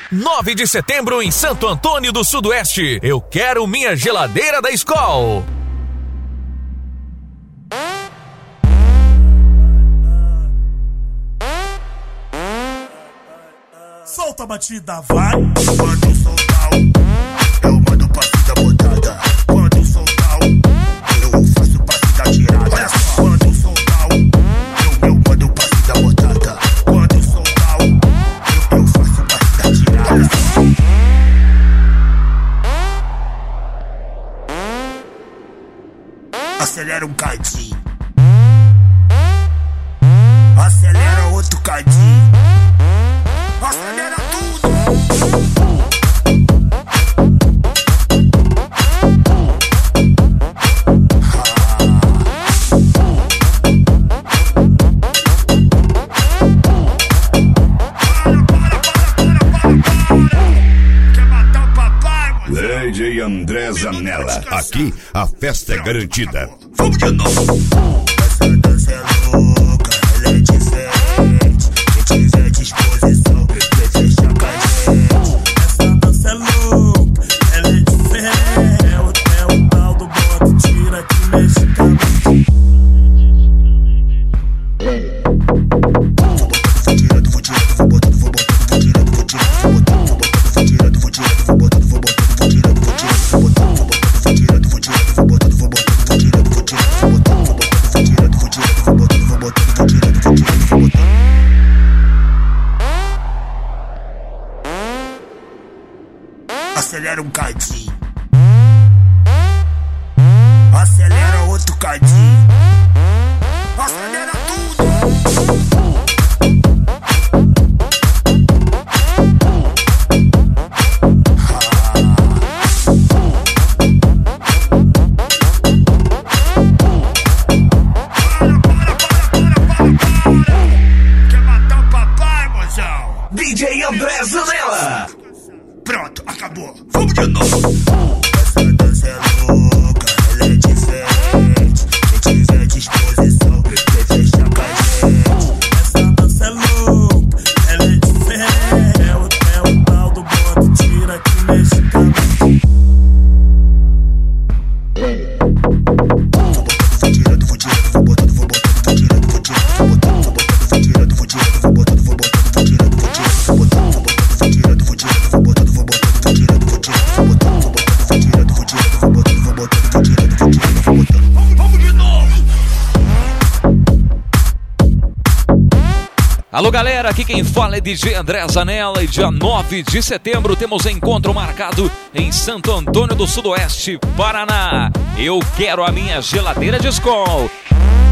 9 de setembro em Santo Antônio do Sudoeste. Eu quero minha geladeira da Skol. Solta a batida, vai. Quando soltar, eu mando passe da botada. Quando soltar, eu faço passe da tirada. Olha só. Quando soltar, eu mando passe da botada. Quando soltar, eu faço passe da tirada. Olha só. Acelera um cadinho. Acelera outro cadinho. Acelera tudo. Quer matar o papai, mano? DJ André Zanella. Aqui a festa é garantida. Vamos de novo. Essa dança é louca, ela é diferente. Quem tiver disposição, vem fechar com a gente. Essa dança é louca, ela é diferente. É o tal do bote, tira que mexe com a mente. Acelera um cadinho. Acelera outro cadinho. Acelera tudo. Quer matar o papai, mozão? DJ André Zanella. Pronto, acabou. Vamos de novo. Essa dança é louca, ela é diferente. Quem tiver disposição, vem fechar com a gente. Essa dança é louca, ela é diferente. É o tal do bote, tira que mexe com a mente. Vou botando, vou tirando, vou botando, vou tirando, vou tirando, vou botando, vou tirando, vou tirando, vou tirando, vou botando, vou tirando, vou botando. Vamos de novo. Alô galera, aqui quem fala é DJ André Zanella e dia 9 de setembro temos encontro marcado em Santo Antônio do Sudoeste, Paraná. Eu quero a minha geladeira de Skol.